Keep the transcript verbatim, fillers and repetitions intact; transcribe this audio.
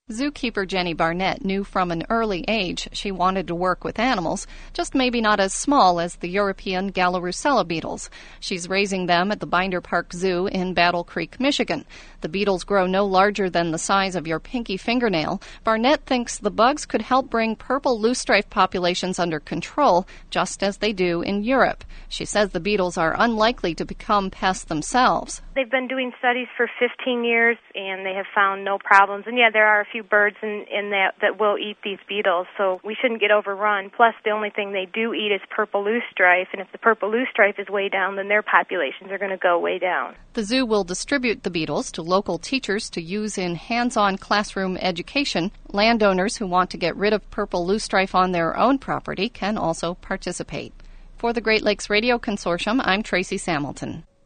Zookeeper Jenny Barnett knew from an early age she wanted to work with animals, just maybe not as small as the European Gallirusella beetles. She's raising them at the Binder Park Zoo in Battle Creek, Michigan. The beetles grow no larger than the size of your pinky fingernail. Barnett thinks the bugs could help bring purple loosestrife populations under control, just as they do in Europe. She says the beetles are unlikely to become pests themselves. They've been doing studies for fifteen years, and they have found no problems. And yeah, there are a few birds in, in that that will eat these beetles, so we shouldn't get overrun. Plus, the only thing they do eat is purple loosestrife, and if the purple loosestrife is way down, then their populations are going to go way down. The zoo will distribute the beetles to local teachers to use in hands-on classroom education. Landowners who want to get rid of purple loosestrife on their own property can also participate. For the Great Lakes Radio Consortium, I'm Tracy Samilton.